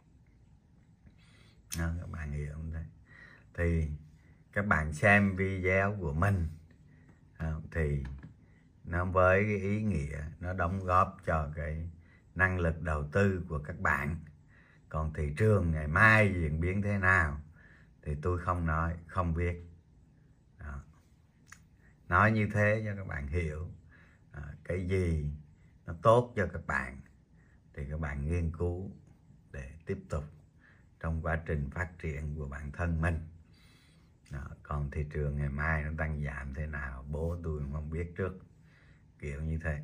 đó, các bạn hiểu như thế. Thì các bạn xem video của mình thì nó với cái ý nghĩa nó đóng góp cho cái năng lực đầu tư của các bạn. Còn thị trường ngày mai diễn biến thế nào thì tôi không nói, không biết đó. Nói như thế cho các bạn hiểu cái gì nó tốt cho các bạn thì các bạn nghiên cứu để tiếp tục trong quá trình phát triển của bản thân mình đó. Còn thị trường ngày mai nó tăng giảm thế nào bố tôi không biết trước, kiểu như thế.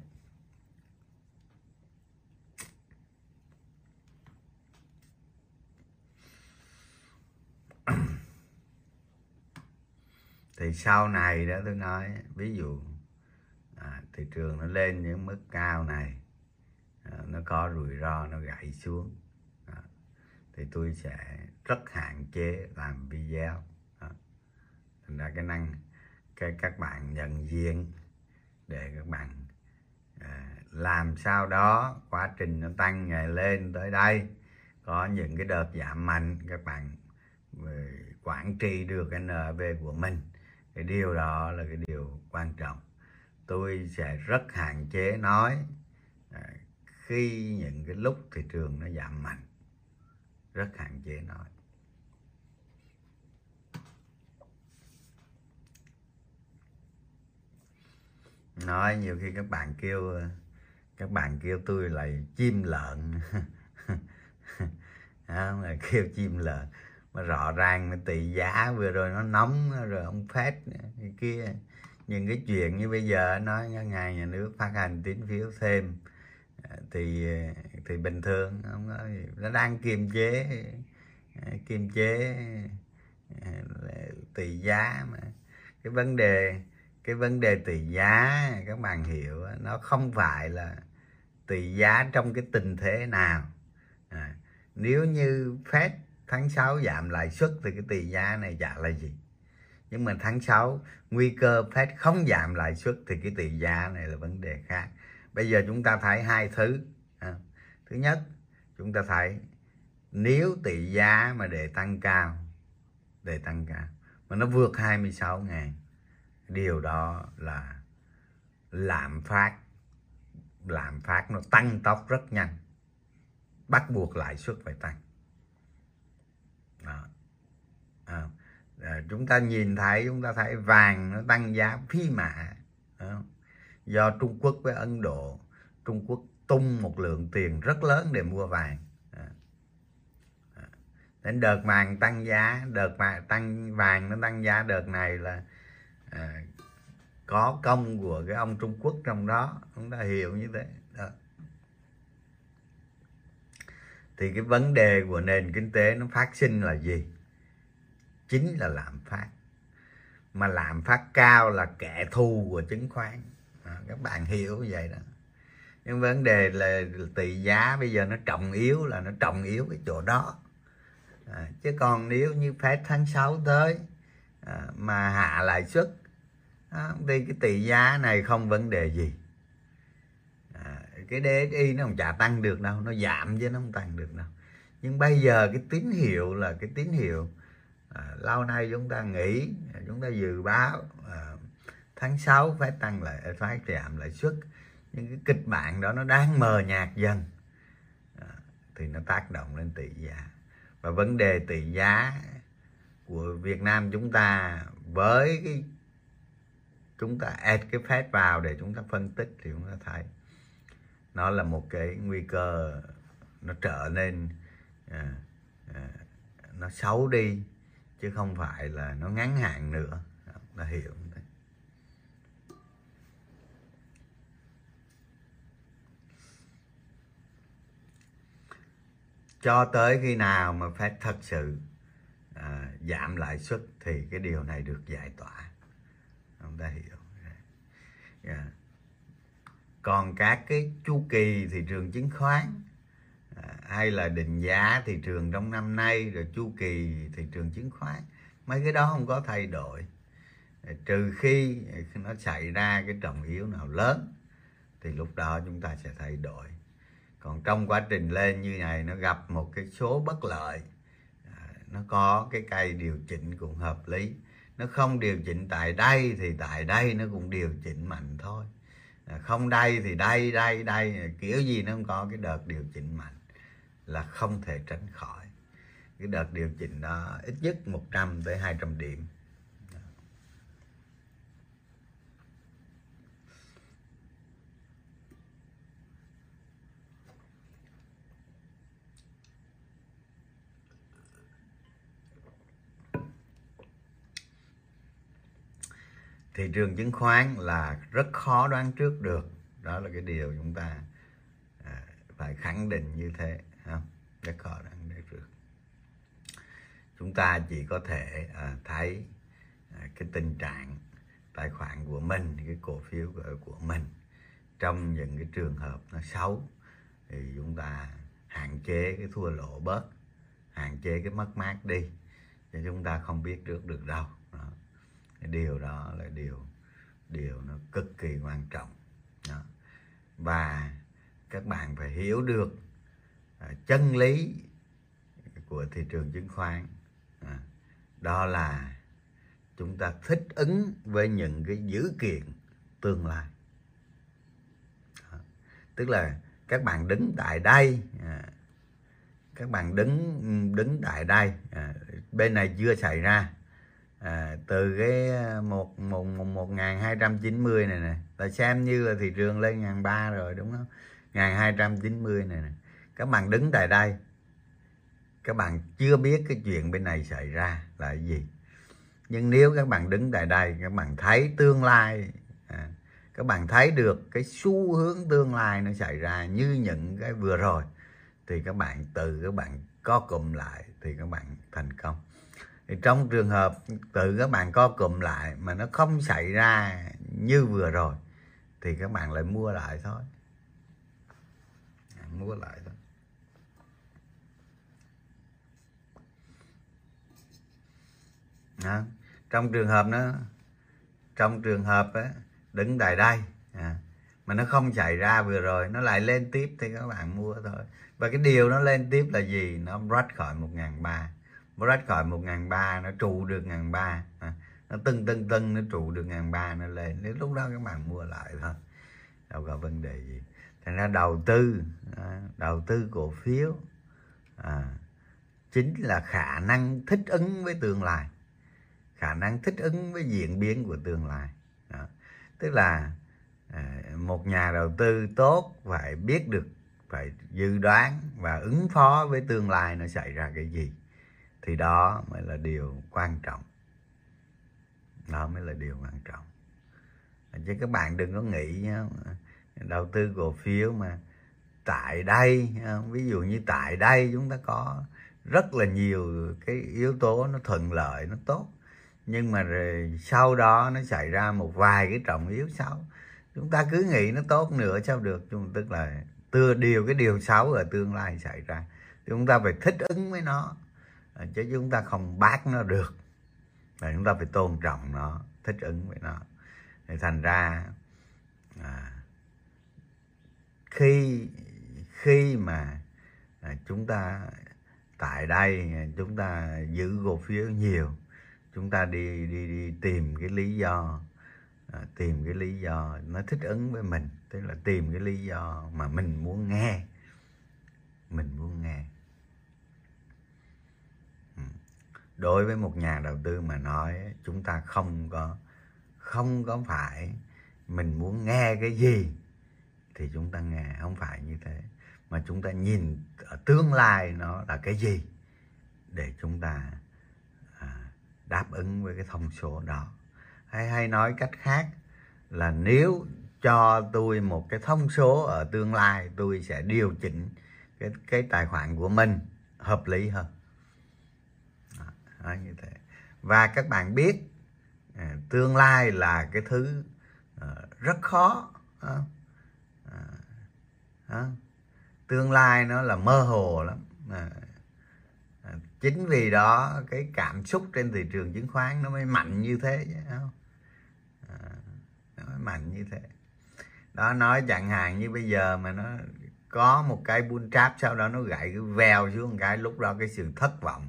Thì sau này đó tôi nói ví dụ thị trường nó lên những mức cao này nó có rủi ro nó gãy xuống thì tôi sẽ rất hạn chế làm video. Thành ra các bạn nhận diện để các bạn làm sao đó quá trình nó tăng ngày lên tới đây có những cái đợt giảm mạnh, các bạn quản trị được cái NAV của mình. Cái điều đó là cái điều quan trọng. Tôi sẽ rất hạn chế nói khi những cái lúc thị trường nó giảm mạnh, rất hạn chế nói. Nói nhiều khi các bạn kêu tôi là chim lợn không, là kêu chim lợn mà rõ ràng mà tỷ giá vừa rồi nó nóng rồi ông Fed kia, những cái chuyện như bây giờ nói ngân hàng nhà nước phát hành tín phiếu thêm thì bình thường không có, nó đang kiềm chế tỷ giá. Mà cái vấn đề tỷ giá các bạn hiểu, nó không phải là tỷ giá trong cái tình thế nào. Nếu như Fed tháng 6 giảm lãi suất thì cái tỷ giá này chả là gì. Nhưng mà tháng 6 nguy cơ Fed không giảm lãi suất thì cái tỷ giá này là vấn đề khác. Bây giờ chúng ta thấy hai thứ. Thứ nhất, chúng ta thấy nếu tỷ giá mà để tăng cao mà nó vượt 26.000, điều đó là lạm phát nó tăng tốc rất nhanh, bắt buộc lãi suất phải tăng đó. Chúng ta thấy vàng nó tăng giá phi mã do Trung Quốc với Ấn Độ. Trung Quốc tung một lượng tiền rất lớn để mua vàng. Đến đợt vàng tăng giá, vàng nó tăng giá đợt này là có công của cái ông Trung Quốc trong đó, chúng ta hiểu như thế đó. Thì cái vấn đề của nền kinh tế nó phát sinh là gì? Chính là lạm phát. Mà lạm phát cao là kẻ thù của chứng khoán. Các bạn hiểu vậy đó. Nhưng vấn đề là tỷ giá bây giờ nó trọng yếu cái chỗ đó. Chứ còn nếu như Fed tháng 6 tới mà hạ lãi suất thì cái tỷ giá này không vấn đề gì. cái DXY nó không chả tăng được đâu, nó giảm chứ nó không tăng được đâu. Nhưng bây giờ cái tín hiệu là cái tín hiệu lâu nay chúng ta nghĩ, chúng ta dự báo tháng 6 phải tăng lại, phải giảm lãi suất, nhưng cái kịch bản đó nó đang mờ nhạt dần, thì nó tác động lên tỷ giá. Và vấn đề tỷ giá của Việt Nam chúng ta, với cái chúng ta add cái Fed vào để chúng ta phân tích, thì chúng ta thấy nó là một cái nguy cơ nó trở nên nó xấu đi, chứ không phải là nó ngắn hạn nữa. Là hiểu đấy. Cho tới khi nào mà Fed thật sự giảm lãi suất thì cái điều này được giải tỏa. Chúng ta hiểu. Còn các cái chu kỳ thị trường chứng khoán hay là định giá thị trường trong năm nay, rồi chu kỳ thị trường chứng khoán, mấy cái đó không có thay đổi, trừ khi nó xảy ra cái trọng yếu nào lớn thì lúc đó chúng ta sẽ thay đổi. Còn trong quá trình lên như này, nó gặp một cái số bất lợi, nó có cái cây điều chỉnh cũng hợp lý. Nó không điều chỉnh tại đây thì tại đây nó cũng điều chỉnh mạnh thôi. Không đây thì đây, kiểu gì nó cũng có cái đợt điều chỉnh mạnh, là không thể tránh khỏi. Cái đợt điều chỉnh đó ít nhất 100 tới 200 điểm. Thị trường chứng khoán là rất khó đoán trước được, đó là cái điều chúng ta phải khẳng định như thế, không? Rất khó đoán được. Chúng ta chỉ có thể thấy cái tình trạng tài khoản của mình, cái cổ phiếu của mình trong những cái trường hợp nó xấu, thì chúng ta hạn chế cái thua lỗ bớt, hạn chế cái mất mát đi, chứ chúng ta không biết trước được đâu. Đó. Cái điều đó là điều nó cực kỳ quan trọng. Đó. Và các bạn phải hiểu được chân lý của thị trường chứng khoán, đó là chúng ta thích ứng với những cái dữ kiện tương lai. Đó. Tức là các bạn đứng tại đây, các bạn đứng tại đây, bên này chưa xảy ra, từ cái 1290 này nè, là xem như là thị trường lên 1300 rồi, đúng không? 1290 này nè, các bạn đứng tại đây, các bạn chưa biết cái chuyện bên này xảy ra là cái gì. Nhưng nếu các bạn đứng tại đây, các bạn thấy tương lai, các bạn thấy được cái xu hướng tương lai nó xảy ra như những cái vừa rồi, thì các bạn các bạn co cụm lại thì các bạn thành công. Thì trong trường hợp tự các bạn co cụm lại mà nó không xảy ra như vừa rồi, thì các bạn lại mua lại thôi. Mua lại thôi. Đó. Trong trường hợp đứng tại đây mà nó không xảy ra vừa rồi, nó lại lên tiếp thì các bạn mua thôi. Và cái điều nó lên tiếp là gì? Nó break khỏi 1300, break khỏi 1300, nó trụ được 1300, nó tưng nó trụ được 1300, nó lên. Đến lúc đó các bạn mua lại thôi, đâu có vấn đề gì. Thành ra đầu tư cổ phiếu chính là khả năng thích ứng với tương lai, khả năng thích ứng với diễn biến của tương lai. Đó. Tức là một nhà đầu tư tốt phải biết được, phải dự đoán và ứng phó với tương lai nó xảy ra cái gì, thì đó mới là điều quan trọng. Đó mới là điều quan trọng. Chứ các bạn đừng có nghĩ nhá, đầu tư cổ phiếu mà tại đây, ví dụ như tại đây chúng ta có rất là nhiều cái yếu tố nó thuận lợi, nó tốt, nhưng mà rồi sau đó nó xảy ra một vài cái trọng yếu xấu, chúng ta cứ nghĩ nó tốt nữa sao được. Tức là cái điều xấu ở tương lai xảy ra, chúng ta phải thích ứng với nó, chứ chúng ta không bác nó được. Và chúng ta phải tôn trọng nó, thích ứng với nó. Thì thành ra khi mà chúng ta tại đây chúng ta giữ cổ phiếu nhiều, chúng ta đi tìm cái lý do, tìm cái lý do nó thích ứng với mình, tức là tìm cái lý do mà mình muốn nghe. Đối với một nhà đầu tư mà nói, chúng ta không có phải mình muốn nghe cái gì thì chúng ta nghe, không phải như thế, mà chúng ta nhìn ở tương lai nó là cái gì để chúng ta đáp ứng với cái thông số đó. Hay nói cách khác là nếu cho tôi một cái thông số ở tương lai, tôi sẽ điều chỉnh cái tài khoản của mình hợp lý hơn. Đó, như thế. Và các bạn biết tương lai là cái thứ rất khó. Tương lai nó là mơ hồ lắm. Chính vì đó cái cảm xúc trên thị trường chứng khoán nó mới mạnh như thế chứ, không? Nó mới mạnh như thế. Đó, nói chẳng hạn như bây giờ mà nó có một cái bull trap, sau đó nó gãy cái vèo xuống một cái, lúc đó cái sự thất vọng.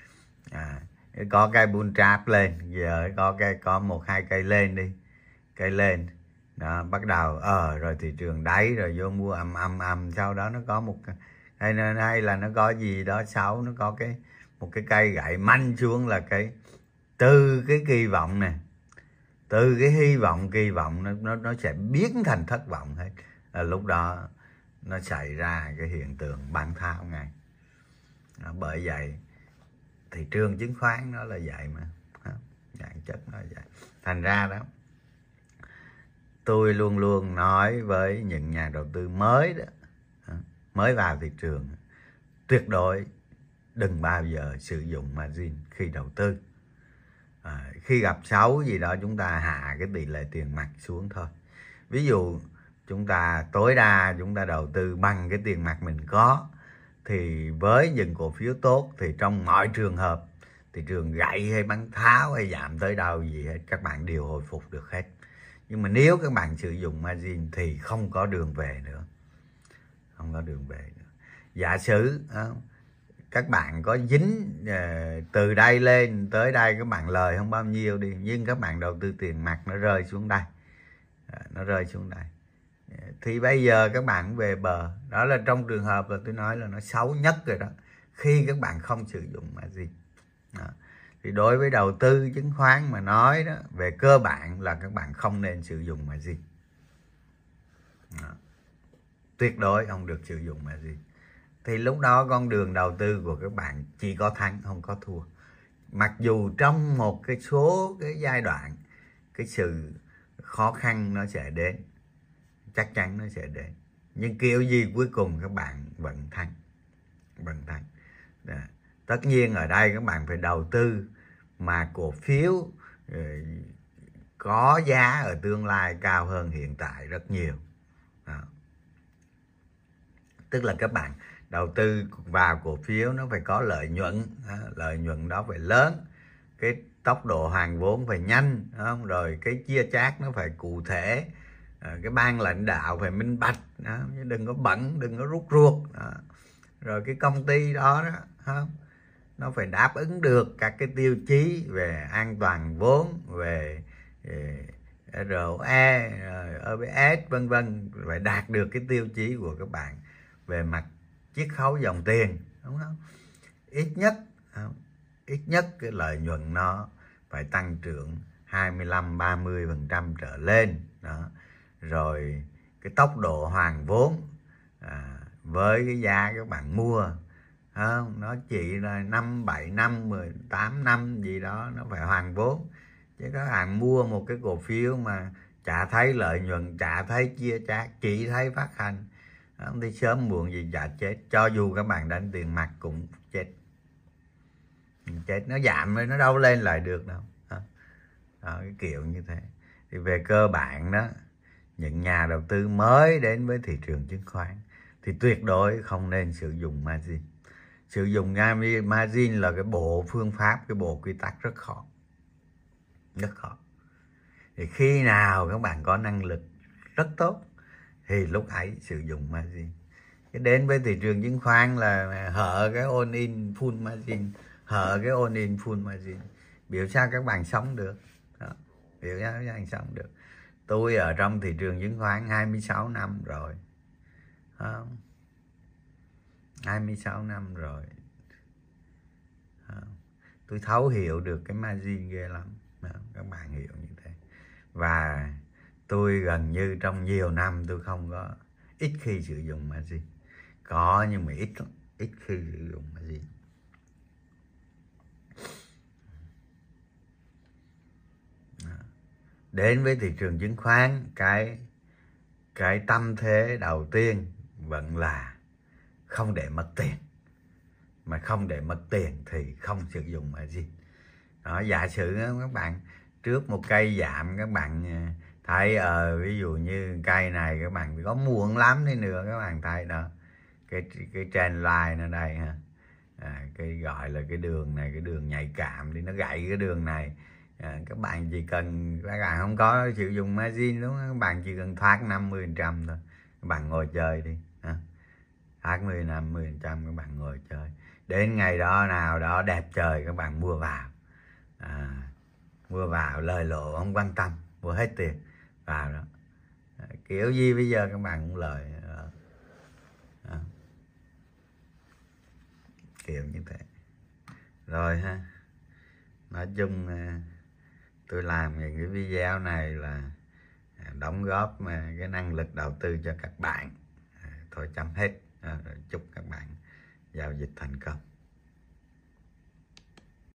Có cái bull trap lên, giờ có một hai cây lên đi, cây lên đó, bắt đầu rồi thị trường đáy rồi vô mua ầm, sau đó nó có một hay là nó có gì đó xấu, nó có một cái cây gãy manh xuống, là từ cái kỳ vọng này, từ cái hy vọng kỳ vọng nó sẽ biến thành thất vọng hết. Lúc đó nó xảy ra cái hiện tượng bán tháo ngay. Bởi vậy thị trường chứng khoán nó là vậy mà, bản chất nó là vậy. Thành ra đó, tôi luôn luôn nói với những nhà đầu tư mới đó, mới vào thị trường, tuyệt đối đừng bao giờ sử dụng margin khi đầu tư. Khi gặp xấu gì đó chúng ta hạ cái tỷ lệ tiền mặt xuống thôi. Ví dụ chúng ta tối đa chúng ta đầu tư bằng cái tiền mặt mình có, thì với những cổ phiếu tốt thì trong mọi trường hợp thị trường gãy hay bắn tháo hay giảm tới đâu gì hết, các bạn đều hồi phục được hết. Nhưng mà nếu các bạn sử dụng margin thì không có đường về nữa, không có đường về nữa. Giả sử các bạn có dính từ đây lên tới đây, các bạn lời không bao nhiêu đi, nhưng các bạn đầu tư tiền mặt nó rơi xuống đây, nó rơi xuống đây, thì bây giờ các bạn về bờ. Đó là trong trường hợp là tôi nói là nó xấu nhất rồi đó, khi các bạn không sử dụng margin. Thì đối với đầu tư chứng khoán mà nói đó, về cơ bản là các bạn không nên sử dụng margin. Tuyệt đối không được sử dụng margin. Thì lúc đó con đường đầu tư của các bạn chỉ có thắng không có thua. Mặc dù trong một cái số cái giai đoạn cái sự khó khăn nó sẽ đến, chắc chắn nó sẽ đến, nhưng kiểu gì cuối cùng các bạn vẫn thắng. Tất nhiên ở đây các bạn phải đầu tư mà cổ phiếu có giá ở tương lai cao hơn hiện tại rất nhiều. Tức là các bạn đầu tư vào cổ phiếu nó phải có lợi nhuận, lợi nhuận đó phải lớn, cái tốc độ hoàn vốn phải nhanh, không? Rồi cái chia chác nó phải cụ thể, cái ban lãnh đạo phải minh bạch, đừng có bẩn, đừng có rút ruột. Rồi cái công ty đó, không? Nó phải đáp ứng được các cái tiêu chí về an toàn vốn, về ROE, EPS vân vân, phải đạt được cái tiêu chí của các bạn về mặt chiết khấu dòng tiền, đúng không? Ít nhất cái lợi nhuận nó phải tăng trưởng 25-30% trở lên đó. Rồi cái tốc độ hoàn vốn với cái giá các bạn mua, không, nó chỉ là 5-7 năm, 18 năm gì đó nó phải hoàn vốn. Chứ các bạn mua một cái cổ phiếu mà chả thấy lợi nhuận, chả thấy chia chác, chỉ thấy phát hành, không thì sớm muộn gì chả chết. Cho dù các bạn đánh tiền mặt cũng chết. Nó giảm rồi nó đâu lên lại được đâu. Đó, cái kiểu như thế. Thì về cơ bản đó, những nhà đầu tư mới đến với thị trường chứng khoán thì tuyệt đối không nên sử dụng margin. Sử dụng margin là cái bộ phương pháp, cái bộ quy tắc rất khó. Thì khi nào các bạn có năng lực rất tốt thì lúc ấy sử dụng margin. Cái đến với thị trường chứng khoán là hở cái all in full margin, hở cái all in full margin, biểu sao các bạn sống được đó. Biểu sao các bạn sống được. Tôi ở trong thị trường chứng khoán 26 năm rồi, không? 26 năm rồi. Tôi thấu hiểu được cái margin ghê lắm. Các bạn hiểu như thế. Và tôi gần như trong nhiều năm tôi không có, ít khi sử dụng margin. Có nhưng mà ít khi sử dụng margin. Đến với thị trường chứng khoán, cái tâm thế đầu tiên vẫn là không để mất tiền. Mà không để mất tiền thì không sử dụng margin. Đó, giả sử các bạn trước một cây giảm, các bạn thấy ví dụ như cây này các bạn có muộn lắm đi nữa, các bạn thấy đó, cái trend line ở đây ha, cái gọi là cái đường này, cái đường nhạy cảm thì nó gãy cái đường này. Các bạn chỉ cần, các bạn không có sử dụng margin đúng không? Các bạn chỉ cần thoát 50% thôi, các bạn ngồi chơi đi ha. Thoát 50% các bạn ngồi chơi, đến ngày đó nào đó đẹp trời các bạn mua vào, mua vào lời lộ không quan tâm, mua hết tiền vào đó. Kiểu gì bây giờ các bạn cũng lời kiểu như thế rồi ha. Nói chung tôi làm những cái video này là đóng góp cái năng lực đầu tư cho các bạn. Thôi chấm hết. Chúc các bạn giao dịch thành công.